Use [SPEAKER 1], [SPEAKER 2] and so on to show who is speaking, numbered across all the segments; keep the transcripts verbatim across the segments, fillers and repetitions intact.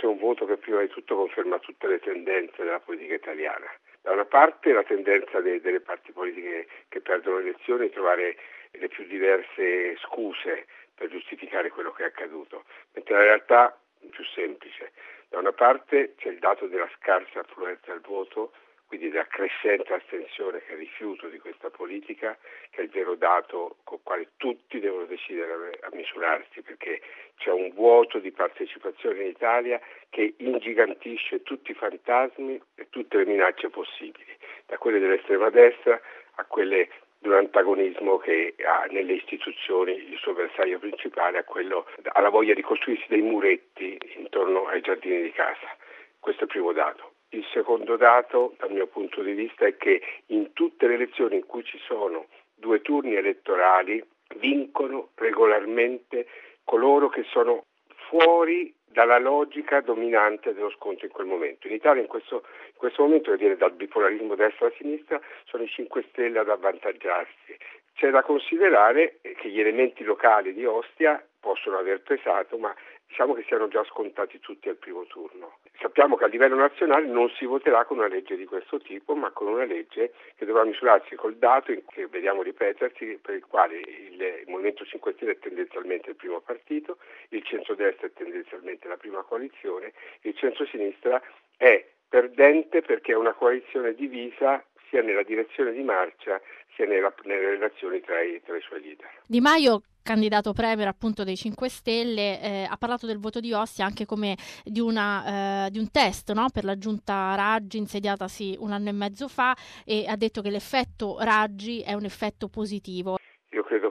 [SPEAKER 1] questo è un voto che prima di tutto conferma tutte le tendenze della politica italiana. Da una parte la tendenza de- delle parti politiche che perdono le elezioni a trovare le più diverse scuse per giustificare quello che è accaduto, mentre la realtà è più semplice. Da una parte c'è il dato della scarsa affluenza al voto, quindi della crescente astensione, che è il rifiuto di questa politica, che è il vero dato con il quale tutti devono decidere a misurarsi, perché c'è un vuoto di partecipazione in Italia che ingigantisce tutti i fantasmi e tutte le minacce possibili, da quelle dell'estrema destra a quelle di un antagonismo che ha nelle istituzioni il suo bersaglio principale, a quello alla voglia di costruirsi dei muretti intorno ai giardini di casa. Questo è il primo dato. Il secondo dato, dal mio punto di vista, è che in tutte le elezioni in cui ci sono due turni elettorali vincono regolarmente coloro che sono fuori dalla logica dominante dello scontro in quel momento. In Italia in questo, in questo momento, che viene dal bipolarismo destra-sinistra, sono i cinque Stelle ad avvantaggiarsi. C'è da considerare che gli elementi locali di Ostia possono aver pesato, ma diciamo che siano già scontati tutti al primo turno. Sappiamo che a livello nazionale non si voterà con una legge di questo tipo, ma con una legge che dovrà misurarsi col dato che vediamo ripetersi, per il quale il, il Movimento cinque Stelle è tendenzialmente il primo partito, il centrodestra è tendenzialmente la prima coalizione, il centrosinistra è perdente perché è una coalizione divisa sia nella direzione di marcia sia nella, nelle relazioni tra i, tra i suoi leader.
[SPEAKER 2] Di Maio, candidato premier appunto dei cinque Stelle, eh, ha parlato del voto di Ostia anche come di, una, eh, di un test, no? Per la giunta Raggi insediatasi un anno e mezzo fa, e ha detto che l'effetto Raggi è un effetto positivo.
[SPEAKER 1] Io credo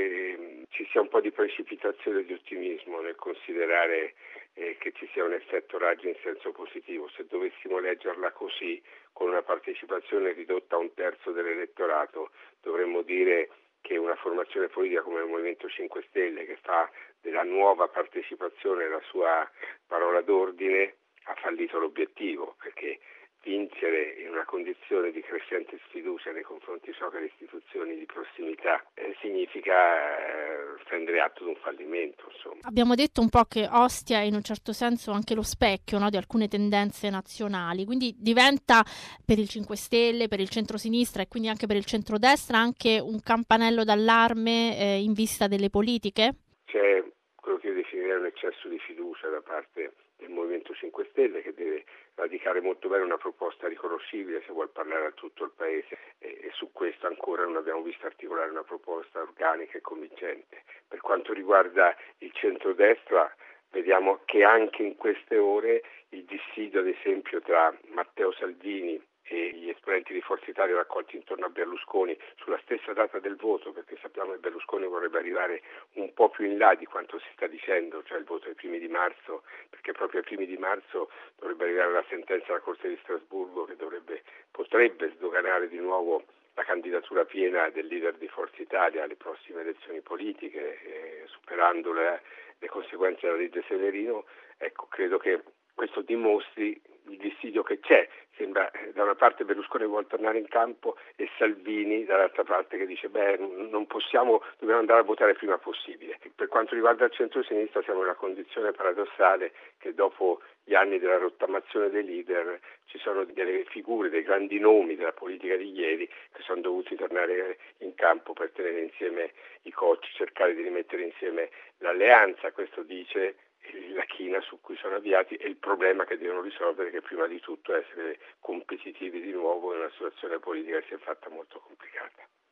[SPEAKER 1] che ci sia un po' di precipitazione e di ottimismo nel considerare eh, che ci sia un effetto Raggi in senso positivo. Se dovessimo leggerla così, con una partecipazione ridotta a un terzo dell'elettorato, dovremmo dire che una formazione politica come il Movimento cinque Stelle, che fa della nuova partecipazione la sua parola d'ordine, ha fallito l'obiettivo, perché vincere in una condizione di crescente sfiducia nei confronti so che le istituzioni di prossimità eh, significa eh, prendere atto di un fallimento. Insomma.
[SPEAKER 2] Abbiamo detto un po' che Ostia è in un certo senso anche lo specchio, no, di alcune tendenze nazionali, quindi diventa per il cinque Stelle, per il centrosinistra e quindi anche per il centrodestra anche un campanello d'allarme eh, in vista delle politiche?
[SPEAKER 1] C'è quello che io definirei un eccesso di fiducia da parte del Movimento cinque Stelle, che deve radicare molto bene una proposta riconoscibile se vuol parlare a tutto il Paese, e, e su questo ancora non abbiamo visto articolare una proposta organica e convincente. Per quanto riguarda il centrodestra, vediamo che anche in queste ore il dissidio, ad esempio, tra Matteo Salvini e gli esponenti di Forza Italia raccolti intorno a Berlusconi sulla stessa data del voto, perché sappiamo che Berlusconi vorrebbe arrivare un po' più in là di quanto si sta dicendo, cioè il voto ai primi di marzo, perché proprio ai primi di marzo dovrebbe arrivare la sentenza della Corte di Strasburgo che dovrebbe, potrebbe sdoganare di nuovo la candidatura piena del leader di Forza Italia alle prossime elezioni politiche, eh, superando le, le conseguenze della legge Severino. Ecco, credo che questo dimostri il dissidio che c'è. Sembra da una parte Berlusconi vuole tornare in campo e Salvini dall'altra parte che dice beh non possiamo, dobbiamo andare a votare il prima possibile. Per quanto riguarda il centro-sinistra siamo in una condizione paradossale che dopo gli anni della rottamazione dei leader ci sono delle figure, dei grandi nomi della politica di ieri che sono dovuti tornare in campo per tenere insieme i coach, cercare di rimettere insieme l'alleanza. Questo dice la china su cui sono avviati e il problema che devono risolvere, che prima di tutto è essere competitivi di nuovo in una situazione politica che si è fatta molto complicata.